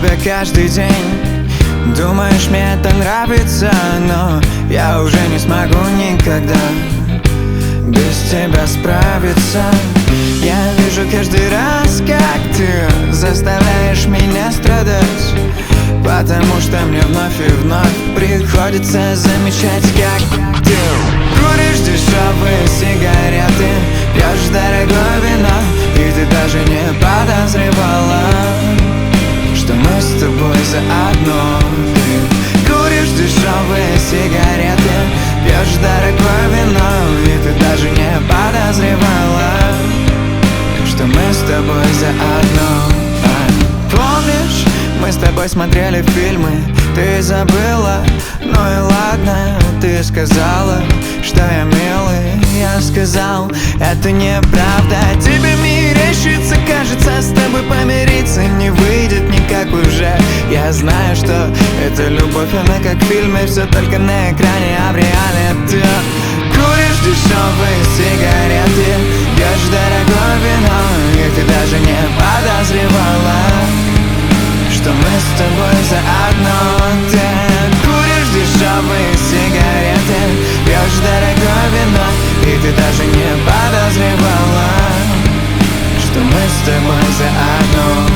тебя каждый день. Думаешь, мне это нравится, но я уже не смогу никогда без тебя справиться. Я вижу каждый раз, как ты заставляешь меня страдать, потому что мне вновь и вновь приходится замечать, как ты куришь дешевые сигареты, пьешь дорогое вино, и ты даже не подозревала, что мы с тобой заодно. Ты куришь дешевые сигареты, пьешь дорогое вино, и ты даже не подозревала, что мы с тобой заодно. Помнишь, мы с тобой смотрели фильмы, ты забыла, ну и ладно. Ты сказала, что я милый, я сказал, это неправда. Тебе мерещится, кажется, с тобой помириться не выйдет никак уже. Я знаю, что это любовь, она как в фильме, все только на экране, а в реале ты куришь дешевые сигареты, пьешь дорогое вино, и ты даже не подозревала, что мы с тобой заодно. Ты куришь дешевые сигареты, пьешь дорогое вино, и ты даже не подозревала, что мы с тобой заодно.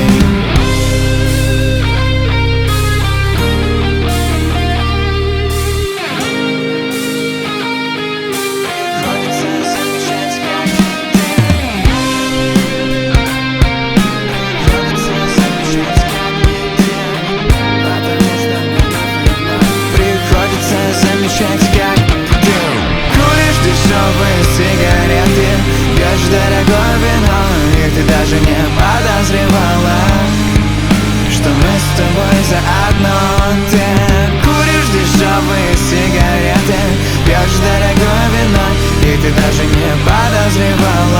Как ты куришь дешевые сигареты, пьешь дорогое вино, и ты даже не подозревала, что мы с тобой заодно. Ты куришь дешевые сигареты, пьешь дорогое вино, и ты даже не подозревала,